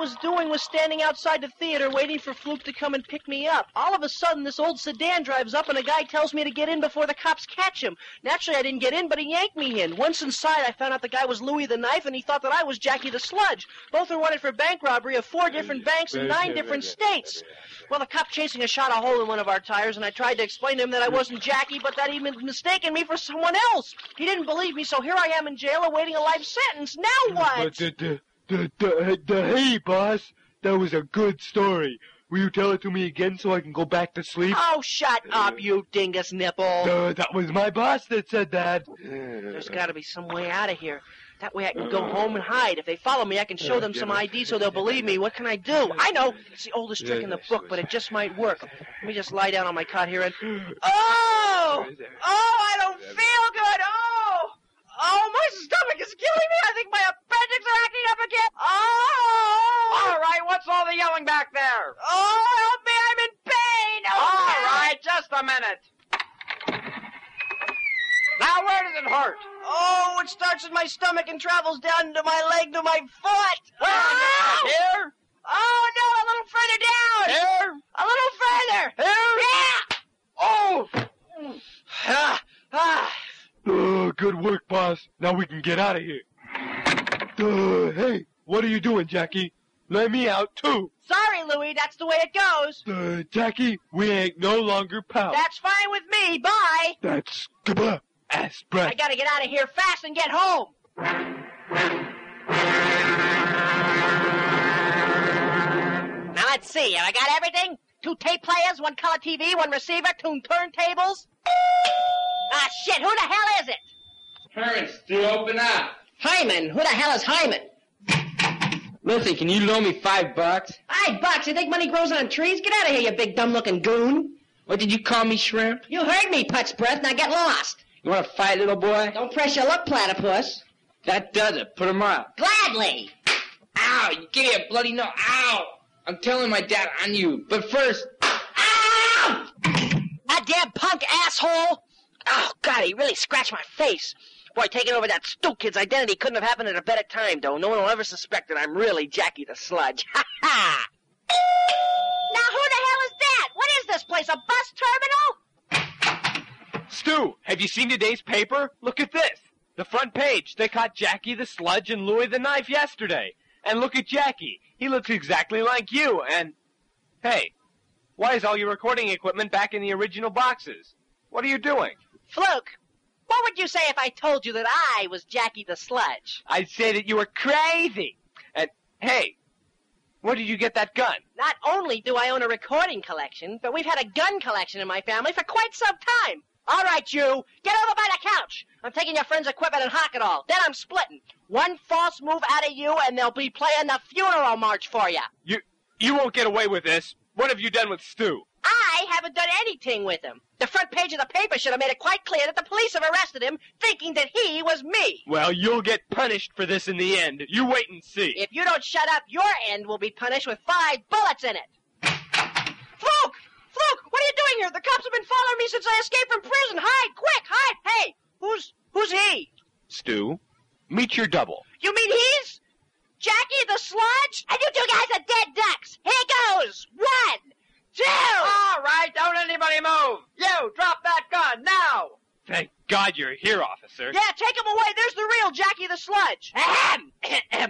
was doing was standing outside the theater waiting for Fluke to come and pick me up. All of a sudden, this old sedan drives up and a guy tells me to get in before the cops catch him. Naturally, I didn't get in, but he yanked me in. Once inside, I found out the guy was Louie the Knife, and he thought that I was Jackie the Sludge. Both are wanted for bank robbery of 4 different banks in 9 different states. Well, the cop chasing us shot a hole in one of our tires, and I tried to explain to him that I wasn't Jackie, but that he'd been mistaken me for someone else. He didn't believe me, so here I am in jail awaiting a life sentence. Now what? Hey, boss, that was a good story. Will you tell it to me again so I can go back to sleep? Oh, shut up, you dingus nipple. That was my boss that said that. There's got to be some way out of here. That way I can go home and hide. If they follow me, I can show them some ID so they'll believe me. What can I do? I know. It's the oldest trick in the book, but it just might work. Let me just lie down on my cot here and... Oh! Oh, I don't feel good. Oh, my stomach is killing me. I think my appendix are acting up again. Oh! All right, what's all the yelling back there? Oh, help me. I'm in pain. All right, just a minute. Now, where does it hurt? Oh, it starts in my stomach and travels down to my leg to my foot. Where? Here? Oh, no, a little further down. Here? A little further. Here? Yeah. Oh! Good work, boss. Now we can get out of here. Hey, what are you doing, Jackie? Let me out, too. Sorry, Louie, that's the way it goes. Jackie, we ain't no longer pals. That's fine with me. Bye. That's goodbye, ass breath. I gotta get out of here fast and get home. Now, let's see. Have I got everything? 2 tape players, 1 color TV, 1 receiver, 2 turntables. Ah, shit, who the hell is it? Herman, Stu, open up. Hyman. Who the hell is Hyman? Listen, can you loan me $5? $5? You think money grows on trees? Get out of here, you big dumb-looking goon. What did you call me, Shrimp? You heard me, Putz Breath. Now get lost. You want to fight, little boy? Don't press your luck, platypus. That does it. Put him up. Gladly. Ow, you give me a bloody nose. Ow. I'm telling my dad on you. But first... Ow! That damn punk asshole. Oh, God, he really scratched my face. Boy, taking over that Stu kid's identity couldn't have happened at a better time, though. No one will ever suspect that I'm really Jackie the Sludge. Ha ha! Now, who the hell is that? What is this place, a bus terminal? Stu, have you seen today's paper? Look at this. The front page. They caught Jackie the Sludge and Louie the Knife yesterday. And look at Jackie. He looks exactly like you, and... Hey, why is all your recording equipment back in the original boxes? What are you doing? Fluke, what would you say if I told you that I was Jackie the Sludge? I'd say that you were crazy. And, hey, where did you get that gun? Not only do I own a recording collection, but we've had a gun collection in my family for quite some time. All right, you, get over by the couch. I'm taking your friend's equipment and hock it all. Then I'm splitting. One false move out of you, and they'll be playing the funeral march for you. You won't get away with this. What have you done with Stu? I haven't done anything with him. The front page of the paper should have made it quite clear that the police have arrested him, thinking that he was me. Well, you'll get punished for this in the end. You wait and see. If you don't shut up, your end will be punished with 5 bullets in it. Fluke! Fluke, what are you doing here? The cops have been following me since I escaped from prison. Hide, quick, hide. Hey, who's he? Stu, meet your double. You mean he's Jackie the Sludge? And you 2 guys are dead ducks. Here goes. 1, 2. All right, don't anybody move. You, drop that gun, now. Thank God you're here, officer. Yeah, take him away. There's the real Jackie the Sludge. Ahem.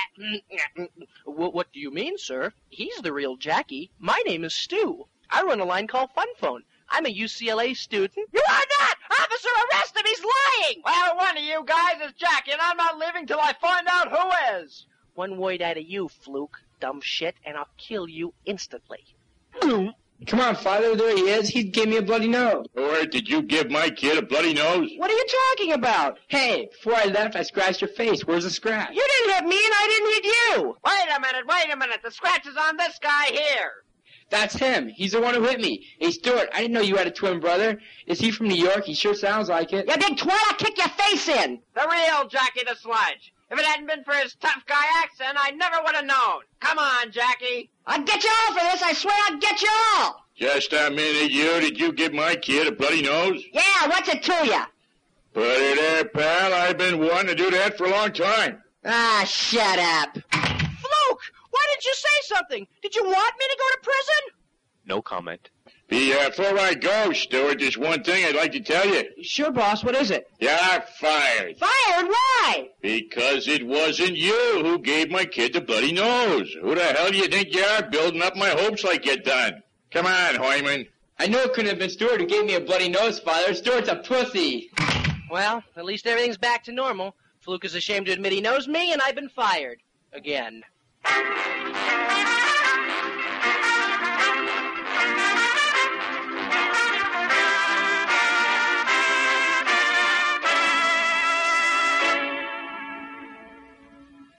What do you mean, sir? He's the real Jackie. My name is Stu. I run a line called Fun Phone. I'm a UCLA student. You are not! Officer, arrest him! He's lying! Well, one of you guys is Jackie, and I'm not leaving till I find out who is. One word out of you, Fluke, dumb shit, and I'll kill you instantly. Come on, Father, there he is. He gave me a bloody nose. Or did you give my kid a bloody nose? What are you talking about? Hey, before I left, I scratched your face. Where's the scratch? You didn't hit me, and I didn't hit you! Wait a minute. The scratch is on this guy here. That's him. He's the one who hit me. Hey, Stuart, I didn't know you had a twin brother. Is he from New York? He sure sounds like it. You big twat, I'll kick your face in! The real Jackie the Sludge. If it hadn't been for his tough guy accent, I never would have known. Come on, Jackie. I'll get you all for this. I swear I'll get you all. Just a minute, did you give my kid a bloody nose? Yeah, what's it to you? Put it there, pal. I've been wanting to do that for a long time. Ah, shut up. Fluke, why didn't you something. Did you want me to go to prison? No comment. Before I go, Stuart, there's one thing I'd like to tell you. Sure, boss. What is it? You're fired. Fired? Why? Because it wasn't you who gave my kid the bloody nose. Who the hell do you think you are, building up my hopes like you done? Come on, Hoyman. I know it couldn't have been Stuart who gave me a bloody nose, Father. Stuart's a pussy. Well, at least everything's back to normal. Fluke is ashamed to admit he knows me, and I've been fired. Again.